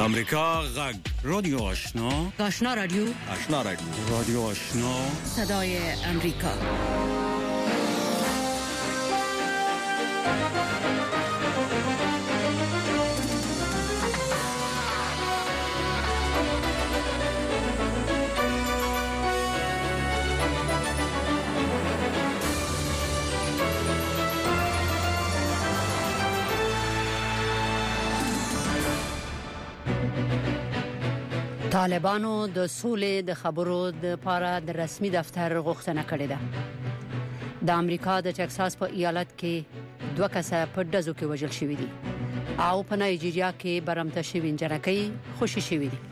امریکا غږ رادیو آشنا رادیو رادیو آشنا صدای امریکا. طالبانو د سولې د خبرو د لپاره د رسمي دفتر غوښتنه کړې ده. د امریکا د ټکساس په ایالت کې 2 کسه په ډزو کې وژل شوي دي او په نایجیریا کې برمته شوي جنکۍ خوشي شوي دي.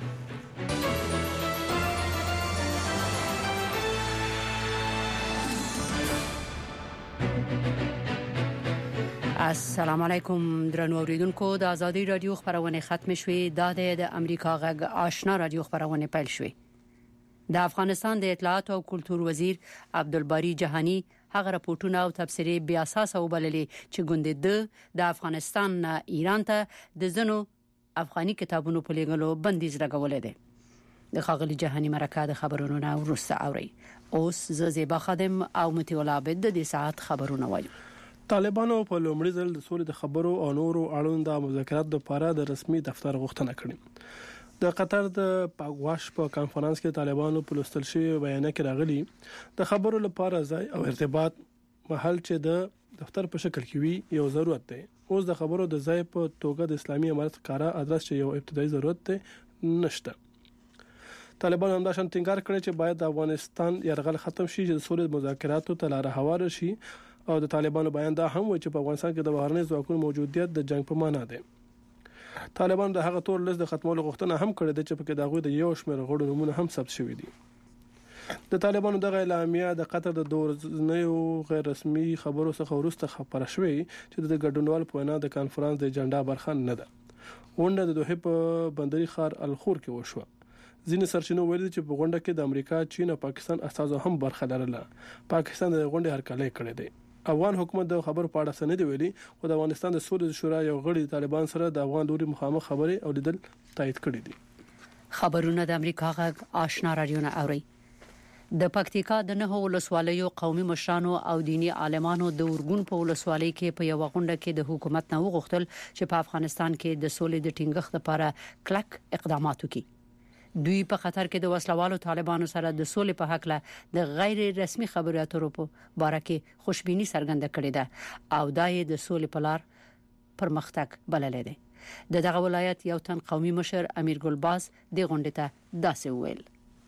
السلام علیکم درنو اوریدونکو، د آزادۍ رادیو خبرونه ختم شوې. د امریکا غږ آشنا رادیو خبرونه پیل شوې. د افغانستان د اطلاعات او کلتور وزیر عبدالباری جهانی هغه راپورټونه او تبصرې بیا اساس وبللې چې ګوندې د افغانستان ایران ته د زنو افغاني کتابونو په لګولو بندیز لګولې ده. د خاغلی جهانی مرکه د خبرونو نه ورسته اوري. اوس زیبا خادم او متول عابد د ساعت خبرونه وایي. طالبانو په لومړي ځل د سولې د خبرو او نورو اړوند مذاکرات لپاره د رسمي دفتر غوښتنه کړې. د قطر د پاګواش په کانفرنس کې طالبانو په لوستل شوی بیان کې راغلي د خبرو لپاره ځای او ارتباط محل چې د دفتر په شکل کې وي یو ضرورت دی. اوس د خبرو د ځای په توګه د اسلامي امارت کارا ادرس چې یو ابتدایي ضرورت دی نشته. طالبان هم دا شان ټینګار کړی چې باید د افغانستان یرغل ختم شي، چې د سولې مذاکراتو ته لار هواره شي. او د طالبانو بیان دا هم وایي چې په افغانستان کې د بهرنۍ ځواکونو موجودیت د جنگ په معنا دی. طالبان د هغه تور لیست د ختمولو غوښتنه هم کړې ده چې پکې دغه د یو شمېر غړو نمونه هم ثبت شوي دي. د طالبانو دغه اعلامیه د قطر د دورنیو غیر رسمي خبرو څخه وروسته خبره شوې چې د ګډونوال په وینا د کانفرنس د اجنډا برخه نه ده. غونډه د دوحه په بندري ښار الخور کې وشوه. ځینې سرچینو ویلي چې په غونډه کې د امریکا، چین او پاکستان استازو هم برخه لرله. پاکستان د غونډې هرکلی کړی دی. افغان حکومت د خبرو په اړه سند ویلي او د افغانستان د سولې شورا یو غړي طالبان سره د افغان لوري مخامخ خبرې او لیدل تایید کړي دي. خبرونه د امریکا غږ آشنا رادیو نه اوري. د پکتیکا د نه ولسوالیو قومي مشرانو او دینی عالمانو د ورګون په ولسوالۍ کې په یو غونډه کې د حکومت نه وغوښتل چې په افغانستان کې د سولې د ټینګښت لپاره کلک اقدامات وکړي. دوی په خطر کې د وسلوالو طالبانو سره د سولې په حق له د غیر رسمي خبرو اترو په اړه کې خوشبینی څرګنده کړې ده او دای د سولې په لار پرمختګ بللې ده. دغه ولایت یو تن قومي مشر امیر ګلباز د غونډې ته داسې وویل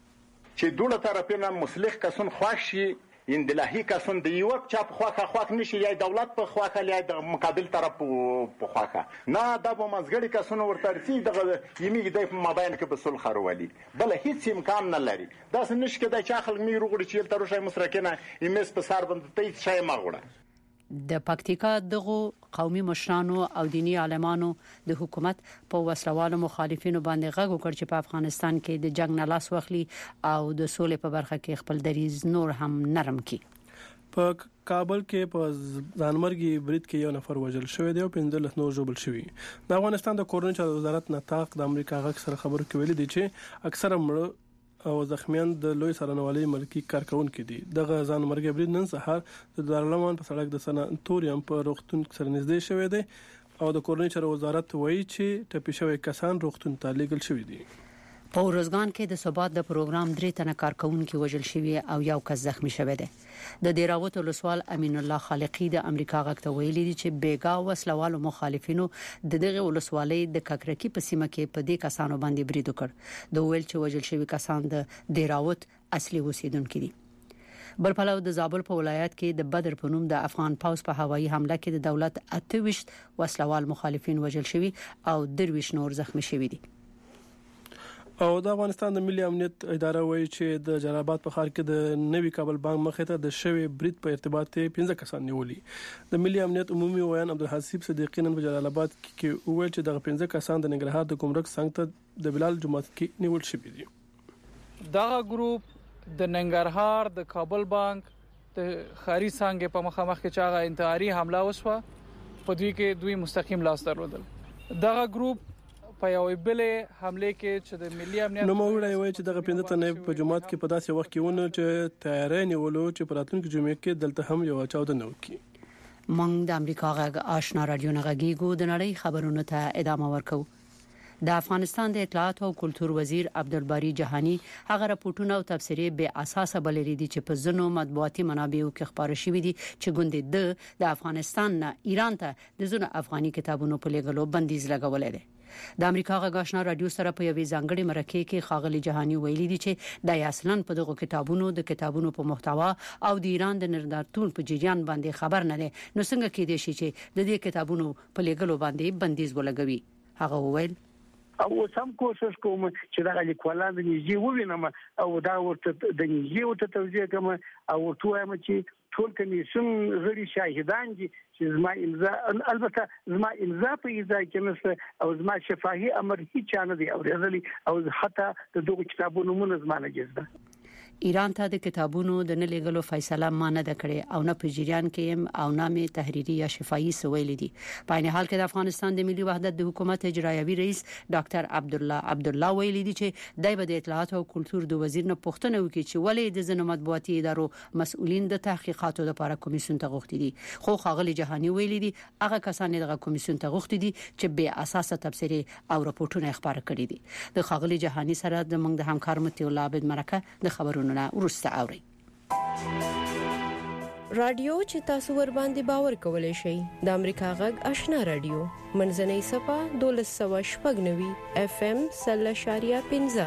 چې دوه طرفینه مصلح کسون خوښي اندلاهي کسون د یو چا په خواخ نشي، یا دولت په خواخ یا د مقابل طرف په خواخ نه، دا به مزګړي کسون ورته رسي دغه یمیږي د مابین کې په صلح خرولي بل هیڅ امکان نه لري. دا څه نشي کېدای چې خلک می روغړي چې تر اوسه مسرکنه ایمس په سر باندې ته شای مغوړه. د پکتیکا دغه قومي مشرانو او دینی عالمانو د حکومت په وسلوالو مخالفینو باندې غږ وکړ چې په افغانستان کې د جنگ نه لاس واخلي او د سولې په برخه کې خپل دریز نور هم نرم کړي. په کابل کې په ځانمرګي برید کې یو نفر وژل شوی دی او 15 نور ژوبل شوی. د افغانستان د کورنۍ چارو وزارت نطاق د امریکا غږ سره خبرو کې ویلي دی چې اکثره مړه او زخمیان د لوی سرنوالي ملکی کارکونکو دي. دغه ځان مرګ برید نن سهار د دارالمان په سړک د سناتوریوم په روغتون سره نږدې شوی دی او د کورنۍ چارو وزارت وایي چې ټپي شوی کسان روغتون ته لیږل شوی دي. په ورځګان کې د ثبات د پروګرام 3 تنه کارکونکو وژل شوی او یو کس زخمی شوی دی. د دیراوت ولسوال امین الله خالقی د امریکا غږ ته ویلي دي چې بیګا وسلوالو مخالفینو د دغه ولسوالۍ د ککرکی په سیمه کې په دې کسانو باندې برید وکړ. د ویل چې وژل شوی کسان د دیراوت اصلي اوسیدونکو دي. بل پلو د زابل په ولایت کې د بدر په نوم د افغان پوز په هوایي حمله کې د دولت 28 وسلوال مخالفین وژل شوی او 23 نور زخمی شوی دي. او د افغانستان د ملي امنیت اداره وایي چې د جلال آباد په ښار کې د نوي کابل بانک مخې ته د شوی برید په ارتباط 15 کسان نیولي. د ملي امنیت عمومي ویان عبدالحسیب صدیقی نن په جلال آباد کې وویل چې دغه 15 کسان د ننګرهار د ګمرک څنګ ته د بلال جماعت کې نیول شوي دي. دغه ګروپ د ننګرهار د کابل بانک د خاري څنګه په مخامخ کې چاغه انتحاري حمله وشوه، په دوی کې دوی مستقیم لاس درلودل. دغه ګروپ په یو بل حمله کې چې د ملي امنیت نو موږ وایي چې دغه 15 تنه په جماعت کې په داسې وخت کې ونه چې تیاری نیولو چې په راتلونکي جمعې کې دلته هم یو چاودنه وکړي. مونږ د امریکا غږ آشنا رادیو نه غږیږو د نړۍ خبرونو ته ادامه ورکوو. د افغانستان د اطلاعات او کلتور وزیر عبدالباری جهانی هغه راپورټونه او تفسیرې به اساسه بلري دي چې په ځینو مطبوعاتي منابعو کې خبره شوې دي چې ګوندې د افغانستان نه ایران ته د ځینو افغاني کتابونو په لېږلو بندیز لګولې ده. د امریکا غږ آشنا رادیو سره په یوې ځانګړي مرکه کې خاغلی جهانی ویلي دي چې د اصلاً په دغه کتابونو په محتوا او د ایران د نردارتون په جریان باندې خبر نه ده، نو څنګه کېدای شي چې د دې کتابونو په لېږلو باندې بندیز ولګوي. هغه وویل او سم کوشش کوم چې دا لیکوالان د نږدې ووینم او دا ورته د نږدې ورته توضیح کوم او ورته وایم چې ټول کمیسیون غړي شاهدان دي چې زما امضا البته زما امضا په ایزا کې نشته او زما شفاهي امر هیڅ نه دی اورېدلی او حتی د دغه کتابونو منظمانه جزده ایران ته د کتابونو د نه لېږلو فیصله ما نه ده کړې او نه په جریان کې او نامه تحریری یا شفاهي سویل دي. په عین حال کې د افغانستان د ملي وحدت د حکومت اجرایوي رئیس ډاکټر عبدالله ویلي دي چې دای په اطلاعات او کلتور د وزیر نه پوښتنه وکړي چې ولې د ځینو مطبوعاتي ادارو مسؤلین د تحقیقاتو لپاره کمیسیون ته غوښتي دي، خو خاغلی جهانی ویلي دي هغه کسان دغه کمیسیون ته غوښتي دي چې به اساسه تفسیري او راپورټونه خبره کړي دي. د خاغلی جهانی سره د موږ د همکار متي الله عبد مرکه د خبرونو ورسته اوري. رادیو چې تاسو ور باندې باور کولای شئ د امریکا غږ آشنا رادیو منځنۍ صفه 1290 FM 0.15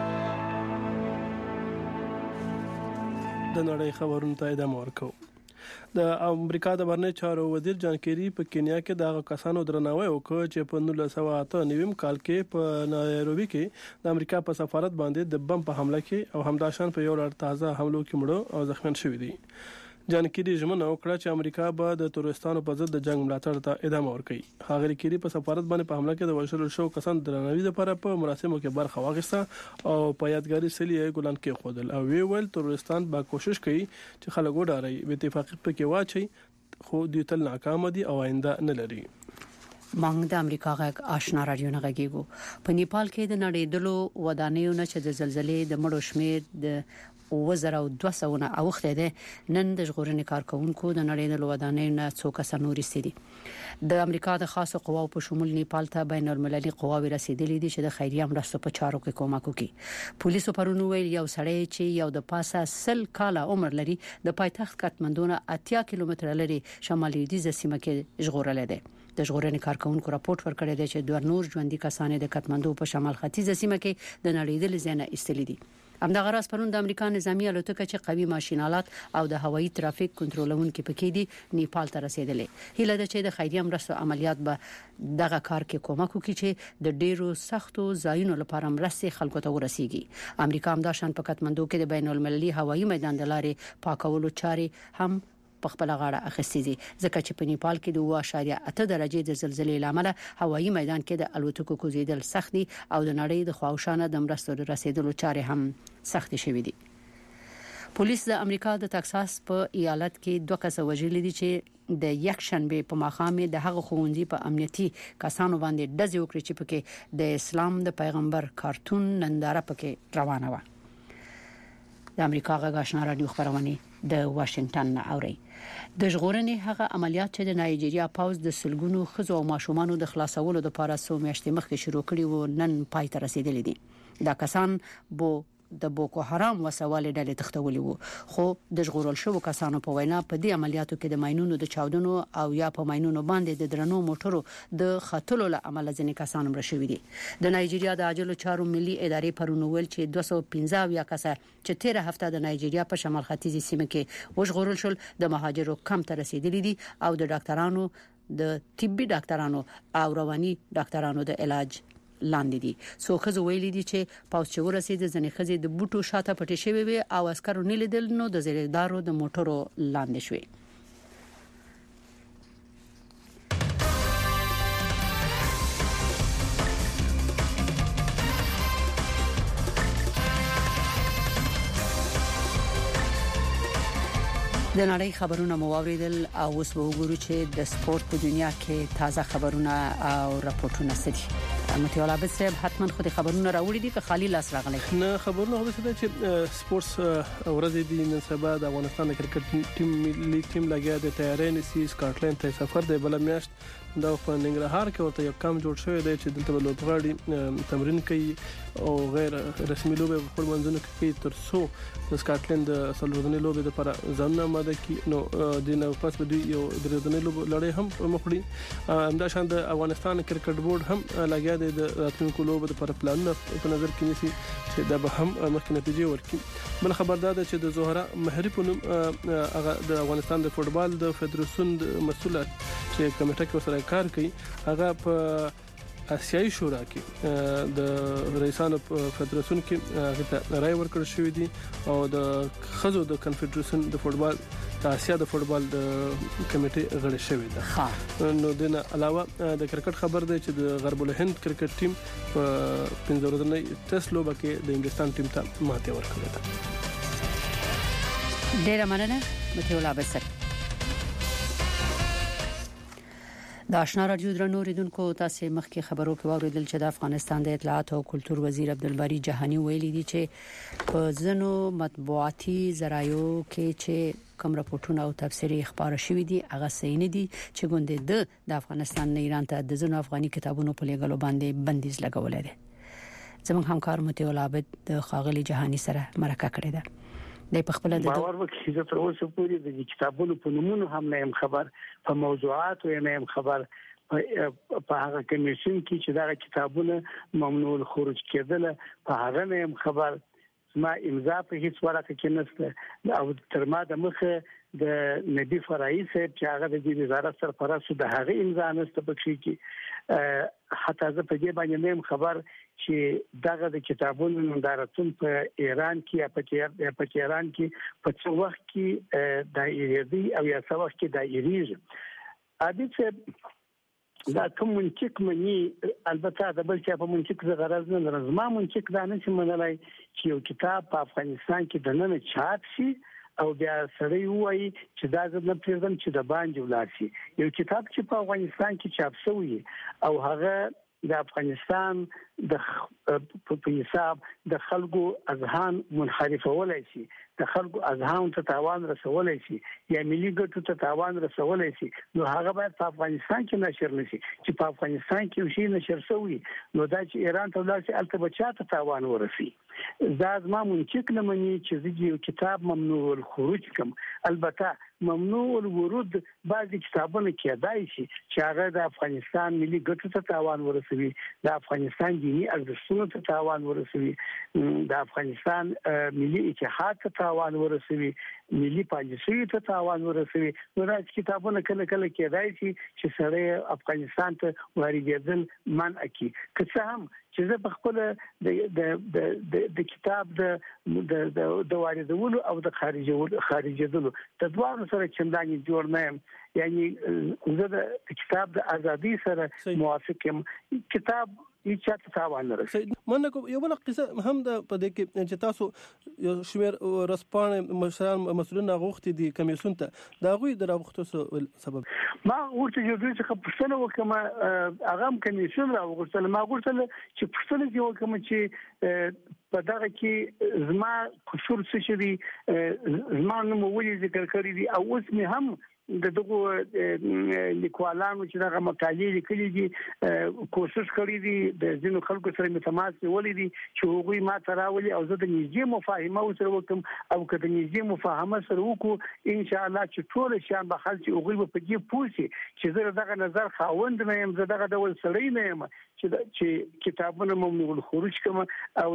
د نړۍ خبرونو ته ادامه ورکوو. د امریکا د بهرنی چارو وزیر جان کیری په کینیا کې د کسانو درناوی وکړ چې په 1998 کال کې په نایروبي کې د امریکا په سفارت باندې د بم په حمله کې او همداشان په یو لړ تازه حملو کې مړه او زخمیان شوي دي. جان کیری ژمنه وکړه چې امریکا به د تروریستانو په ضد د جنگ ملاتړ ته ادامه ورکړي. هغه کیری په سفارت باندې په حمله کې د وژل شو کسانو درناوي لپاره په مراسمو کې برخه واخیسته او په یادګاري سلیه ګلان کې خودل او ویل تروریستان به کوشش کوي چې خلک وډاري به اتفاقی پکې واچي خو دوی تل ناکام دي او آینده نه لري. مونږ د امریکا غږ آشنا رادیو نه غږیږو. په نیپال کې د نړیدلو ودانیو نه چې د زلزلې د مړو شمیر د 2200 نه اوخته ده. نن د ژغورنې کارکونکو د نړیدلو ودانیو نه څو کسان ورسېدي. د امریکا د خاصو قواو په شمول نیپال ته بین المللي قواوې رسیدلې دي چې د خیریه مرستو په چارو کې کومک کوي. پولیسو پرون ویل یو سړی چې یو د پاسه 100 کاله عمر لري د پایتخت کاتمندو نه 80 کیلومتر لري شمالي لویدیځ سیمه کې ژغورل دي. د ژغورنې کارکونکو راپورټ ورکړی دی چې دوه نور ژوندۍ کسان د کاتمندو په شمال ختیځه سیمه کې د نړیدل زینه ایستلې دي. همدغه راز پرون د امریکا نظامی الوتکه چې قوي ماشینالات او د هوایي ترافیک کنټرولونکو پکې دي نیپال ته رسیدلې. هیله ده چې د خیریه مرستو عملیات به دغه کار کې کومک وکړي چې د ډیرو سختو ځایونو لپاره مرستې خلکو ته ورسیږي. امریکا همداشان په کاتمندو کې د بین المللي هوایي میدان د لارې پاکولو چارې هم په خپل غاړه اخیستې دي ځکه چې په نیپال کې د 2.8 درجه د زلزلې لامل هوایي میدان کې د الوتکو کوزیدل سخت دي او د نړۍ د خواوشانه د مرستو رسیدلو چارې هم سخت شوې دي. پولیس د امریکا د تکساس په ایالت کې 2 کس وژل دي چې د یک شنبه په ماښام د هغه خوندې په امنیتي کسانو باندې ډزې وکړي چې پکې د اسلام د پیغمبر کارتون ننداره پکې روانه و. د امریکا غږ آشنا رادیو خبرونه د واشنگټن نه اوري. د ژغورنې هغه عملیات چې د نایجیریا پاوز د سلګونو خزو او ماشومان د خلاصولو لپاره سو میاشتې مخکې شروع کړي وو نن پای ته رسیدلي دي. دا کسان د بوکو حرام وسوالې ډلې تختولي وو خو د ژغورل شوو کسانو په وینا په دې عملیاتو کې د ماينونو د چاودنو او یا په ماينونو باندې د درنو موټرو د خټلو له عمل ځینې کسان مړ شوي دي. د نایجیریا د عاجلو چارو ملي ادارې پرون ویل چې 215 یا کس چې 13 هفته د نایجیریا په شمال ختیځي سیمه کې وژغورل شول د مهاجرو کم ته رسیدلي دي او د ډاکټرانو د طبي ډاکټرانو او رواني ډاکټرانو د علاج لاندې دي. څو خزو ویلي دي چې پاوڅ چې ورسید ځنې خزې د بوټو شاته پټې شوی وي او عسکرو نه لیدل نو د زیردارو د موټرو لاندې شوی. د نړۍ خبرونه مو اوریدل او اوس وګورو چې د سپورت په دنیا کې تازه خبرونه او راپورټونه څه دي. متي الله بسب حتما خو خبرونه راوړي دي که خالی لاس راغلي نه خبرونه هغه څه چې سپورتس ورځ دي نن سبا د افغانستان کرکټ ټیم ملي ټیم لګیا د تیارۍ نسی سکاټلند ته سفر دی بل میاشت دا په ننګرهار کې ورته یو کم جوړ شوی دی چې دلته لوبغاړي تمرین کوي او غیر رسمي لوبه په خپل منځونو کې کوي تر څو د سکاټلند د سلورنۍ لوبه لپاره ځان آماده کړي نو د نو پاس به یو درځنۍ لوبه لړۍ هم مخړي همدا شان د افغانستان کرکټ بورډ هم لګیا دی د راتلونکو لوبه لپاره پلانونه په نظر کې نیسي چې دا به هم مخکې نتیجې ورکړي بل خبردار ده چې د زهرا مهری په نوم هغه د افغانستان د فوتبال د فدراسیون مسؤل چې کمیټه کې سره کار کوي هغه په آسیایي شورا کې د رئیسانو فدراسیون کې هغه ته رائے ورکړل شوې دي او د خزو د کنفدراسیون د فوتبال د آسیا د فوتبال د کمیټې غړي شوې ده نو دنه علاوه د کرکټ خبر دی چې د غرب الهند کرکټ ټیم په 15 ورځې ټیسټ لوبه کې د انګلستان ټیم ته ماته ورکړه ده ډیره مننه متي الله بسر د آشنا رادیو درنو ریدونکو تاسو مخکې خبرو کې واوریدل چې د افغانستان د اطلاعات او کلتور وزیر عبدالباری جهانی ویلي دي چې په ځنو مطبوعاتي ذرایعو کې چې کوم راپورټونه او تفسیري خبره شوې دي هغه صحیح نه دي چې ګوندې د افغانستان نه ایران ته د ځنو افغاني کتابونو په لګلو باندې بندیز لګولې ده زموږ همکار متي الله عابد د خاغلی جهانی سره مرکه کړې ده د په خپل د باور وکړي چې تر اوسه پورې د کتابونو په نومونو هم نه خبر په موضوعاتو نه خبر په هغه کمیشن کې چې دا کتابونه ممنوع الخروج کېدل په هغه نه خبر ما امضا په هیڅ ورقه کې نشته او تر ما د مخه د نبی فرایي صاحب چې هغه د وزارت سرپرست د هغه امضا نشته پکې کې حتی زه په دې باندې نه خبر چې دغه د کتابونو نندارتون په ایران کې یا په ایران کې په څو وخت کې دایري او یا څو وخت کې دایري ادي چې دا کوم منطق مني البته د بل چې په منطق د غرض نه لرم ما منطق دا نه چې منلای چې یو کتاب په افغانستان کې د نن چاپ شي او بیا سړی وایي چې دا زه نه پېژنم چې د باندې ولاړ شي یو کتاب چې په افغانستان کې چاپ شوی او هغه د افغانستان د په حساب د خلکو اذهان منحرفولای شي د خلکو اذهان ته تاوان رسولای شي یا ملي ګټو ته تاوان رسولای شي نو هغه باید په افغانستان کې نشر نشي چې په افغانستان کې شي نشر شوی نو دا چې ایران ته ولاړ شي البته بچاته تاوان ورسي دا ما منطق نه مني چې یو کتاب ممنوع الخروج کوم البته ممنوع الورود بعضی کتابونه کېدای شي چې هغه د افغانستان ملي ګټو ته تاوان ورسوي د افغانستان دینی ارزښتونو ته تاوان ورسوي د افغانستان ملي اتحاد ته تاوان ورسوي ملي پالیسي ته تاوان ورسوي نو دا کتابونه کله کله کېدای شي چې سره افغانستان ته واردېدل منع کړي که څه هم چې زه په خپل د کتاب د واردولو او د خارجېدلو د دوه سره چنداني جوړ نه یم یعنی زه د کتاب د ازادي سره موافق یم کتاب هیڅ څه تاوان نه رسي منکو یو بل قصه هم د پدې کې چې تاسو یو شمیر رسپانه مسؤلین غوښتي دي کمیسیون ته دا غوي د راغښتو سبب ما ورته یو څه پښتنه وکم هغه کمیسیون راغښتل ما غوښتل چې پښتنه یو کوم چې په دغه کې زما قصور څه شي زما نوم ولې ذکر کړی دي او اوس مې هم دغه لیکوالانو چې دغه مقالې لیکلي دي کوشش کړی دي د ځینو خلکو سره متماس ولې دي چې هغوی ما تراولي او زه د نږدې مفاهمه سره وکم او که د نږدې مفاهمه سره وکړو ان شاء الله چې ټول شیان به خلک هغوی په دې پوښي چې زه دغه نظر خاوند نه یم زه دغه ډول سړی نه یم چې کتابونه ممنوع الخروج کوم او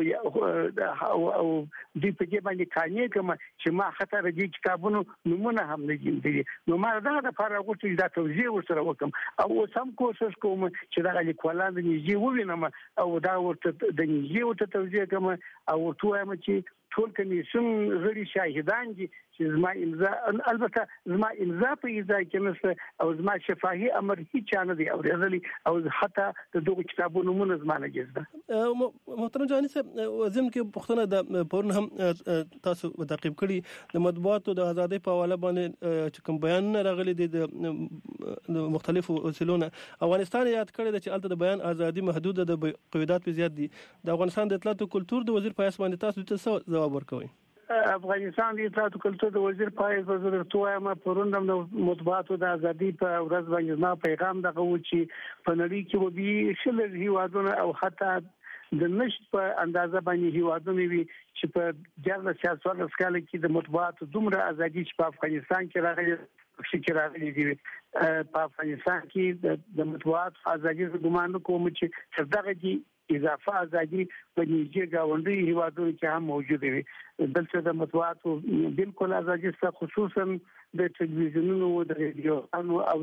دې په دې باندې قانع کوم چې ما خطر دي کتابونو نمونه هم نه دي نو ما دا د فارغ غوښتل دا توضیح ورسره وکم او سم کوشش کوم چې دا لیکوالان د نږدې ووینم او دا ورته د نږدې ورته توضیح کوم او ورته وایم چې ټول کمیسیون غړي شاهدان دي چې چې زما امضا البته زما امضا په ایزا کې نشته او زما شفاهي امر هیڅ نه دی اوریدلی او حتی د دغه کتابونو نومونه زما نه جزده. محترم جهاني صاحب زم کې پښتنه د پرون هم تاسو تعقیب کړي د مطبوعاتو د ازادۍ په حواله باندې چې کوم بیان راغلي دي د مختلفو وسیلونو افغانستان یاد کړی چې الته د بیان ازادي محدوده د قیودات په زیات دي. د افغانستان د اطلاعات او کلتور د وزیر په اساس باندې تاسو ته څه جواب ورکوي؟ افغانستان د اطلاعات او کلتور د وزیر په حیث وزیر توه ما پروندم د مطبوعاتو د ازادي په ورځ باندې ما پیغام دغه و چې په نړۍ کې وبي شل هیوادونه او حتی د نشټ په اندازه باندې هیوادونه وي چې په جګړه سیاست سکاله کې د مطبوعاتو دومره ازادي چې په افغانستان کې راغلي دي په افغانستان کې د مطبوعاتو ازادي ګمان کوم چې دغه دي اضافه ازادي په نيجي گاونډي هیوادونو کې هم موجود وي. دلته د مطبوعاتو بالکل ازادي څخه خصوصا د ټلویزیونونو د رادیو او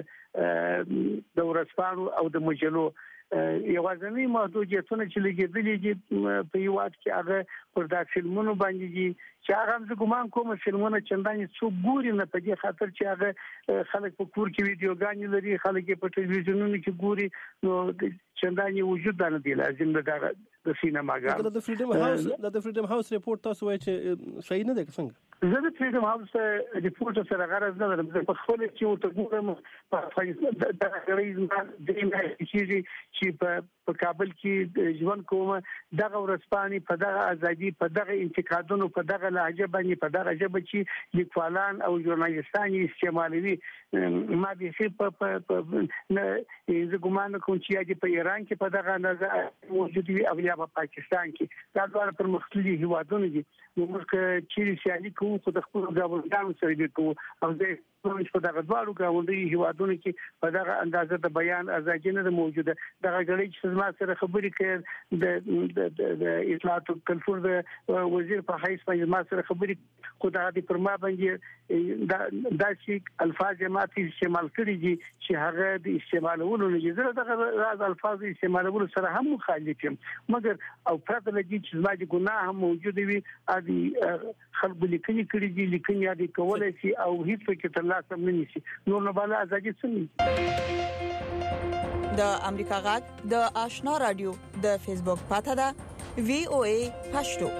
د ورځپاڼو او د مجلو یوازینی محدودیتونه چې لګیدلې دي په یو وخت کې هغه پر دا فلمونو باندې دي چې هغه زه ګمان کوم فلمونه چنداني څو ګوري نه په دې خاطر چې هغه خلک په کور کې ویډیوګانې لري خلک په ټلویزیونونو کې ګوري نو چنداني وجود نه دی لازم د سینماګانو د فریډم هاوس ریپورت تاسو وایي چې صحیح نه دی څنګه؟ زه د فریډم هاوس ریپورت سره غرض نه لرم زه په خپل چې ورته ګورم په افغانستان د غریزي چې په کابل کې ژوند کوم دغه ورځپاڼې په دغه ازادي په دغه انتقادونو په دغه لهجه باندې په دغه ژبه چې لیکوالان او ژورنالیستان استعمالوي ما به په نه ګمان کوم چې په ایران کې په دغه اندازه موجود وي او یا په پاکستان کې دا ډول پر مختلفي هیوادونو دي موږ چې سیالي کوو خو د خپل ګاونډیانو سره دي کوو او د په دغه ډول ګاونډي هیوادونو کې په دغه اندازه د بیان ازادي نه موجوده دغه غړي چې زما سره خبرې کوي د اطلاعات او کلتور د وزیر په حیث باندې ما سره خبرې خو دا د پرما باندې دا چې الفاظ ماتي استعمال کړي دي چې هغه د استعمالولو نه جزره دغه راز الفاظ استعمالولو سره هم مخالف یم مګر او پرته لګي چې زما د ګناه هم موجود وي ادي خلک لیکني کړي دي لیکني ادي کولای شي او هیڅ کې لازم نه نشي نور نه بالا ازادي څنګه د امریکا غږ د آشنا رادیو د فیسبوک پاته ده VOA پښتو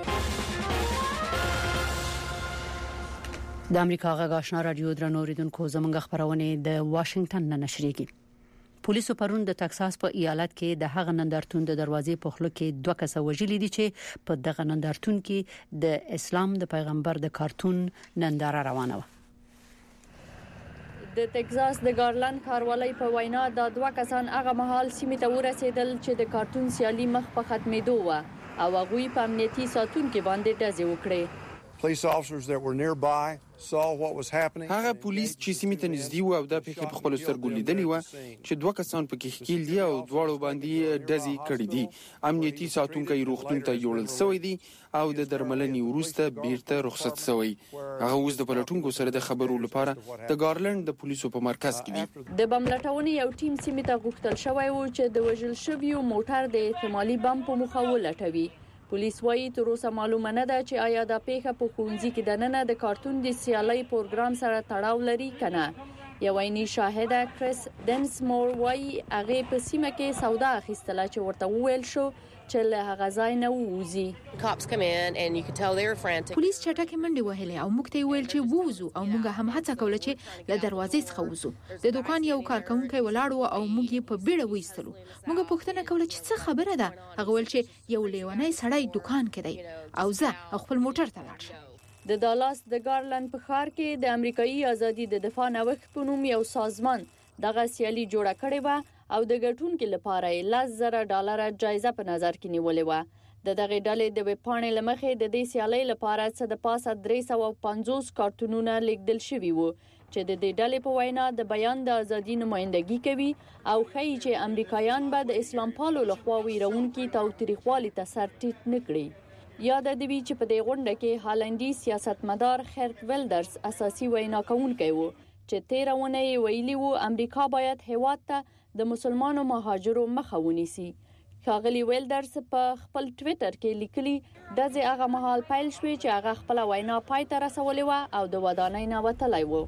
د امریکا غږ آشنا رادیو درنو اوریدونکو زمونږ خبرونه د واشنگټن نه نشریږي. پولیسو پرون د تکساس په ایالت کې د هغه نندارتون د دروازې په خلو کې 2 کسه وژلي دي چې په دغه نندارتون کې د اسلام د پیغمبر د کارتون ننداره روانه و. د ټکساس د ګارلند کاروالۍ په وینا د 2 کسان هغه مهال سیمه ته ورسېدل چې د کارتون سیالي مخ په ختمېدو و او هغه په امنیتي ساتونکو باندې ډزې وکړې. Police officers that were nearby saw what was happening. هغه پولیس چې سیمه ته نږدې و او د پیښې په خپل سترګو لیدلی و چې 2 کسان پکې ښکیل دي او دواړو باندې ډزې کړې دي. امنیتي ساتونکو روغتون ته یوړل شوی دي او د درملنې وروسته بیرته رخصت شوی. هغه اوس د پلټونکو سره د خبرو لپاره د ګارلند د پولیسو په مرکز کې دي. د بم لټونې یو ټیم سیمه ته غوښتل شوی و چې د وژل شویو موټر د احتمالي بم په مخه ولټوي. پولیس وايي تر اوسه معلومه نه ده چې آیا د پیښه په ښوونځي کې د نن د کارتون د سیالۍ پروګرام سره تړاو لري کنه. یو عیني شاهده کریس دنسمور وايي هغه په سیمه کې سودا اخیستله چې ورته وویل شو چې له هغه ځای نه ووزي. پولیس چټکه منډه وهلې او موږ ته ویل چې ووزو او موږ هم هڅه کوله چې له دروازې څخه ووزو. د دکان یو کارکونکي ولاړ او موږ یې په بیړه وېستلو. موږ پوښتنه کوله چې څه خبره ده. هغه ویل چې یو لیونی سړی دکان کې دی او زه خپل موټر ته لاړ شم. د دالاس د ګارلند په ښار کې د امریکایي ازادي د دفاع نوښت په نوم یو سازمان دغه سیالي جوړه کړې و او د ګټونکو لپاره $10,000 جایزه په نظر کې نیولې و. د دغه ډلې د ویب پاڼې لمخې د دې سیالۍ لپاره څه د پاسه 350 کارتونونه لیکدل شوي وو چې د دې ډلې په وینا د بیان د ازادي نمائندګي کوي او ښیي چې امریکایان به د اسلام پالو لخوا ویرونکي تاوتریخوالي ته سر ټیټ نه کړي. یاد د دې چې په دې غونډه کې هالندي سیاستمدار خرت ویلډرز اساسي وینا کوونکی وو چې 13 ونې ویلي وو امریکا باید هیواد ته د مسلمانو مهاجرو مخه ونیسي. ښاغلي ویلډرز په خپل ټوئیټر کې لیکلي دغه هغه مهال پیل شوې چې هغه خپل وینا پای ته رسولې و او د ودانۍ نه وتلی و.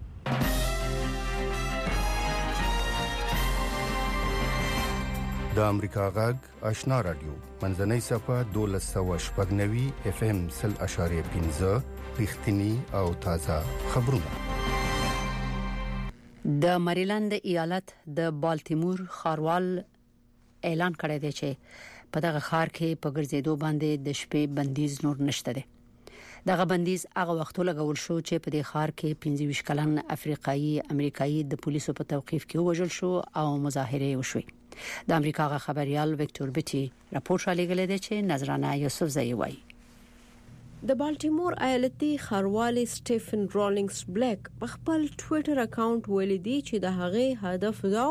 د امریکا غږ آشنا رادیو منځنۍ صفه 1290 FM 0.5 رښتینی او تازه خبرونه. د مریلند ایالت د بالټیمور ښاروال اعلان کړی دی چې په دغه ښار کې په ګرځېدو باندې د شپې بندیز نور نشته دی. دغه بندیز هغه وخت لګول شو چې په دې ښار کې 25 کلن افریقایي امریکایي د پولیسو په توقيف کې وژل شو او مظاهره وشوه. د امریکا غا خبريال وکټور بیټي راپور شالېګل دی چې نظرانه یوسف زئی وایي. د بالټیمور ایالتي ښاروال سټیفن رولینګز بلیک په خپل ټوئیټر اکاونټ ولیدي چې د هغه هدف دا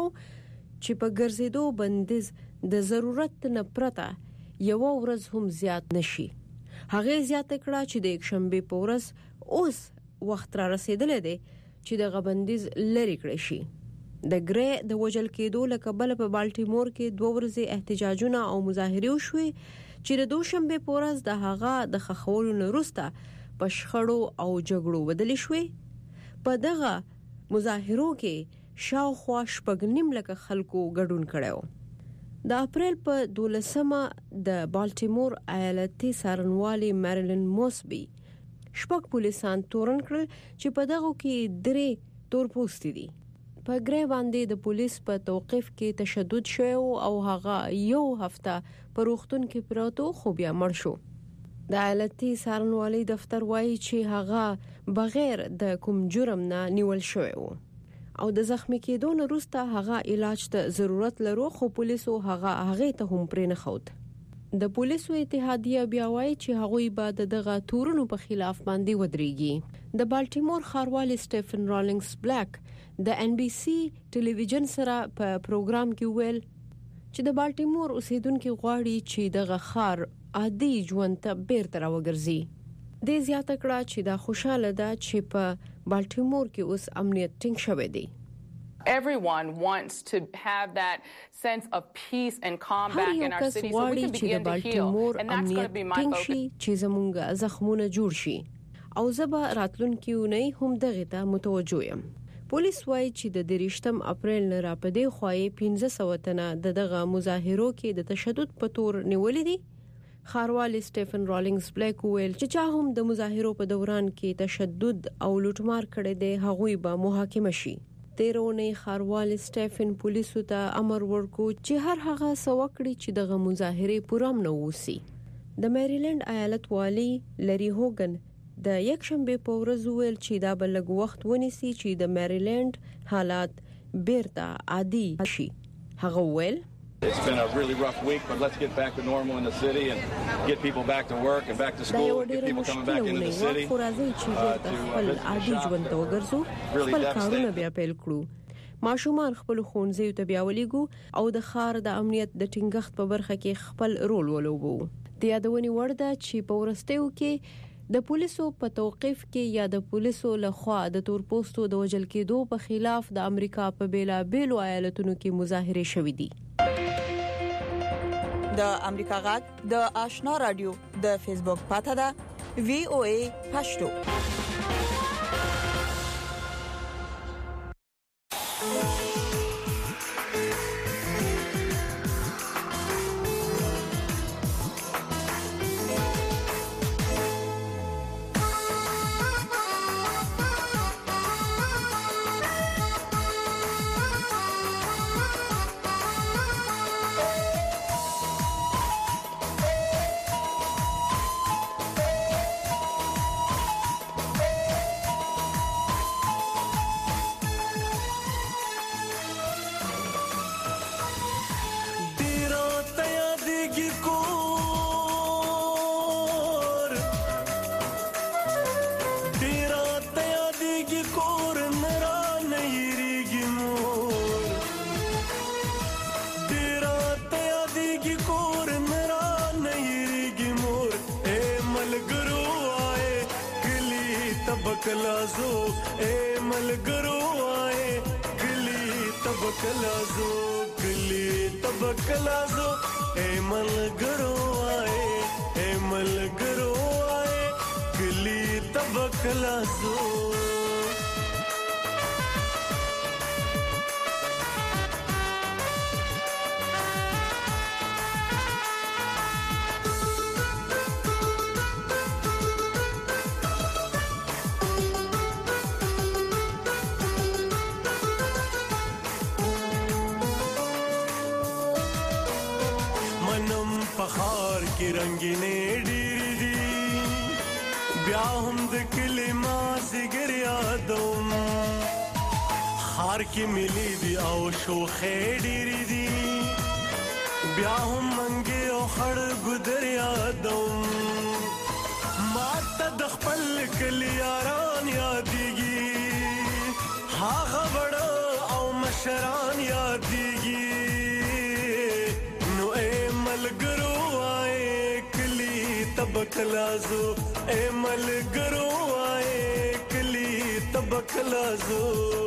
چې په ګرځېدو بندیز د ضرورت نه پرته یو ورځ هم زیات نشي. هغه زیاته کړه چې د یکشنبه په ورځ اوس وخت را رسیدلی دی چې د غبندیز لری کړی شي. د ګری د وجل کېدو لکبل په بالټیمور کې 2 ورځې احتجاجونه او مظاهره وشوي چې د دوشنبه په ورځ د هغه د خخولو وروسته په شخړو او جګړو بدل شوي. په دغه مظاهرو کې شاوخوا 9.5 لک خلکو ګډون کړو. د اپریل په 12مه د بالټیمور ایالتي سارنوالي میریلن موسبي شپږ پولیسان تورن کړل چې په دغه کې 3 تورپوستي دي. په ګری باندې د پولیس په توقيف کې تشدد شو او هغه یو هفته په روغتون کې پروتو خو بیا مړ شو. د ایالتي سارنوالي دفتر وایي چې هغه بغیر د کوم جرم نه نیول شوی و او د زخمی کېدو وروسته هغه علاج ته ضرورت لرو خو پولیسو هغه ته هم پرې نه خود. د پولیسو اتحادیه بیا وایي چې هغه به دغه تورونو په خلاف باندې ودرېږي. د بالټیمور ښاروال سټیفن رولینګز بلیک د NBC ټلویزیون سره په پروګرام کې ویل چې د بالټیمور اوسیدونکو غواړي چې دغه ښار عادي ژوند ته بیرته راوګرځي. د زیاته کړه چې دا خوشاله ده چې په بالټیمور کې اوس امنیت ټینګ شوی دی. Everyone wants to have that sense of peace and calm back in our city so we can begin to heal and that's going to be my focus. چې زمونږ زخمونه جوړ شي او زبا راتلونکي ونی هم دغه ته متوجه یم. پولیس وایي چې د 23 اپریل نه را پدې خوای 1500 تنه دغه مظاهرو کې د تشدد په تور نیولې دي. ښاروال سټیفن رولینګز بلیک ویل چې چا هم د مظاهرو په دوران کې تشدد او لوټمار کړي دي هغوی به محاکمه شي. تیرونه ښاروال سټیفن پولیسو ته امر ورکو چې هر هغه سوکړي چې دغه مظاهره پوره نه وسی. د میریلند ایالت والی لری هوګن د یکشنبه په ورځ ویل چې دا بلګ وخت ونیسي چې د میریلند حالات بیرته عادي شي. هغه ویل It's been a really rough week, but let's get back to normal in the city and get people back to work and back to school, get people coming back into the city. عادي ژوند ته وګرځو خپل کارونه بیا پیل کړو. ماشومان خپل ښوونځیو ته بیا ولېګو او د ښار د امنیت د ټینګښت په برخه کې خپل رول ولوبو. د یادونې وړ ده چې په ورستیو کې د پولیسو په توقيف کې یا د پولیسو لخوا د تورپوستو د وژل کېدو په خلاف د امریکا په بیلابېلو ایالتونو کې مظاهره شوې دي. د امریکا غږ د آشنا رادیو د فیسبوک پاته ده VOA پښتو. تبکلازو کلی تبکلازو اے ملګرو آئے اے ملګرو آئے کلی تبکلازو پخار کی رنگینې ډېرې دي بیا هم د کلمه زګر یادوم خار کې ملي دي او شوخې ډېرې دي بیا هم منګې او خړ ګدر یادوم ماته د خپل کلی یاران یادېږي هغه وړه او مشران یادېږي تبکلازو اے ملګرو آئے کلی تبکلازو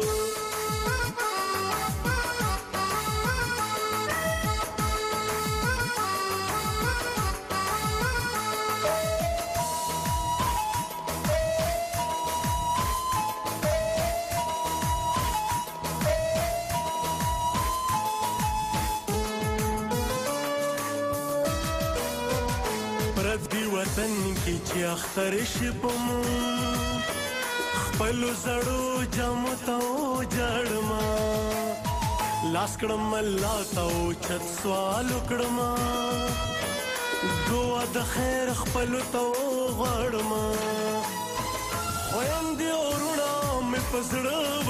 وطن کی چې اختر شي پمو خپل زړو جام ته جړما لاس کړم الله ته چت سوال کړم دعا د خیر خپل ته غړما خويندې اورونه مې پسړ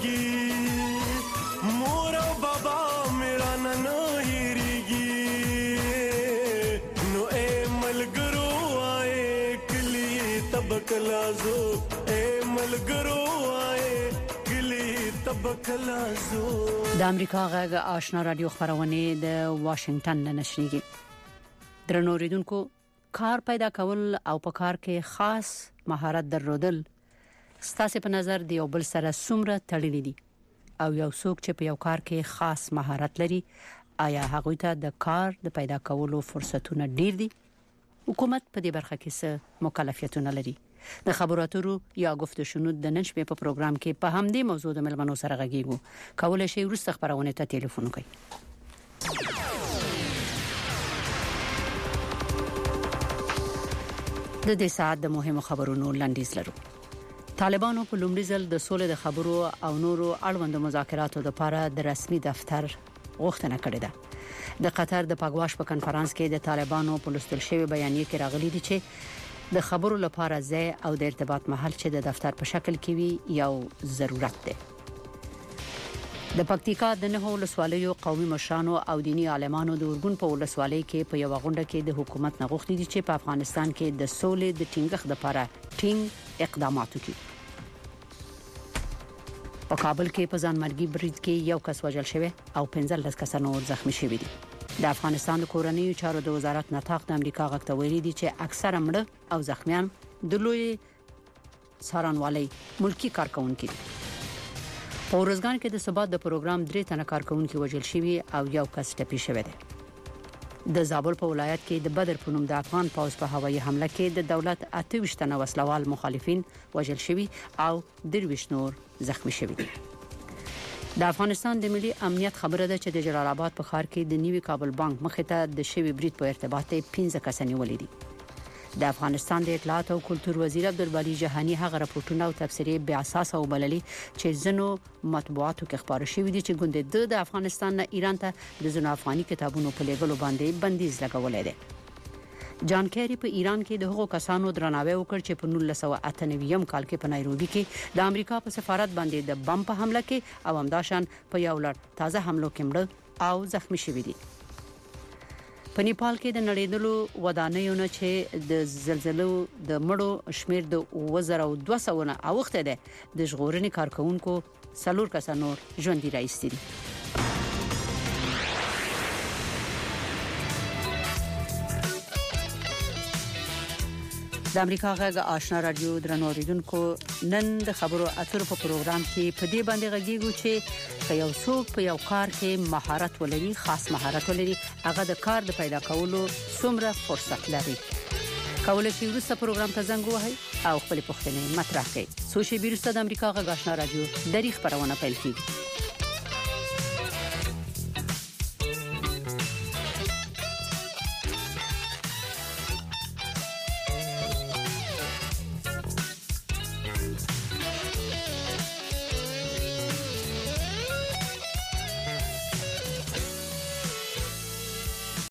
وريږي مور او بابا میرا نن هېریږي نو اے ملګرو تبکلازو اے ملګرو آئے کلی تبکلازو د امریکا غږ آشنا رادیو خبرونه د واشنگټن نه نشریږي درنو ریدونکو کار پیدا کول او په کار کې خاص مهارت درلودل ستاسو په نظر دی او بل سره څومره تړلي دي او یو څوک چې په یو کار کې خاص مهارت لري آیا هغه ته د کار د پیدا کولو فرصتونه ډیر دي حکومت په دې برخه کې څه مکلفیتونه لري د خبرو اترو یا گفتگو شنود د نن شپې په پروګرام کې په همدې موضوع د ملمنو سره غږیږو کولای شئ ورسته خبرونه ته ټلیفون وکړئ د دې ساعت د مهمو خبرونو لاندیز لرو طالبانو په لومړي ځل د سولې د خبرو او نورو اړوند مذاکراتو لپاره د رسمي دفتر غوښتنه کړې ده د قطر د پاګواش په کنفرانس کې د طالبانو په لوستل شوی بیانیه کې راغلي دي چې د خبرو لپاره ځای او د ارتباط محل چې د دفتر په شکل کې وي یو ضرورت دی د پکتیکا د نهو ولسوالیو قومي مشرانو او دینی عالمانو د اورګون په ولسوالۍ کې په یو غونډه کې د حکومت نه غوښتي دي چې په افغانستان کې د سولې د ټینګښت لپاره ټینګ اقدامات وکړي په کابل کې په ځانمرګي برید کې یو کس وژل شوی او 15 کسان نور زخمی شوي دي د افغانستان د کورنیو چارو د وزارت نطاق د امریکا غږ ته ویلي دي چې اکثره مړه او زخمیان د لوی څارنوالۍ ملکی کارکونکو دي په ورځګان کې د ثبات د پروګرام 3 تنه کارکونکو وژل شوي او یو کس ټپي شوی دی د زابل په ولایت کې د بدر په نوم د افغان پوځ په هوایي حمله کې د دولت 28 تنه وسلوال مخالفین وژل شوي او 23 نور زخمی شوي دي د افغانستان د ملي امنیت خبره ده چې د جلال آباد په ښار کې د نیوي کابل بانک مخې ته د شوی برید په ارتباط 15 کسان ولې دي د افغانستان د اطلاعات او کلتور وزیر عبدالباری جهانی هغه راپورټونه او تفسیرې بیا اساس او بللي چې زنو مطبوعاتو کې خبره شوې دي چې ګوند د افغانستان نه ایران ته د زنو افغاني کتابونو په لګولو باندې بندیز لګولې ده جان کیری په ایران کې د هغو کسانو درناوی وکړ چې په 1998 کال کې په نایروبي کې د امریکا په سفارت باندې د بم په حمله کې او همداشان په یو لړ تازه حملو کې مړ او زخمی شوي دي په نیپال کې د نړیدلو ودانیو نه چې د زلزلو د مړو شمیر د 2200 نه اوخته ده د ژغورنې کارکونکو 4 کسان نور ژوندۍ راځي دي د امریکا غږ آشنا رادیو درنو اوریدونکو نن د خبرو اترو په پروګرام کې په دې باندې غږیږو چې یو څوک په یو کار کې مهارت ولري، خاص مهارت ولري، هغه د کار د پیدا کولو څومره فرصت لري. کولای شي وروسته پروګرام ته زنګ ووهي او خپل پوښتنې مطرح کړي. سوشي بیرسته د امریکا غږ آشنا رادیو د خبرونه پیل کیږي.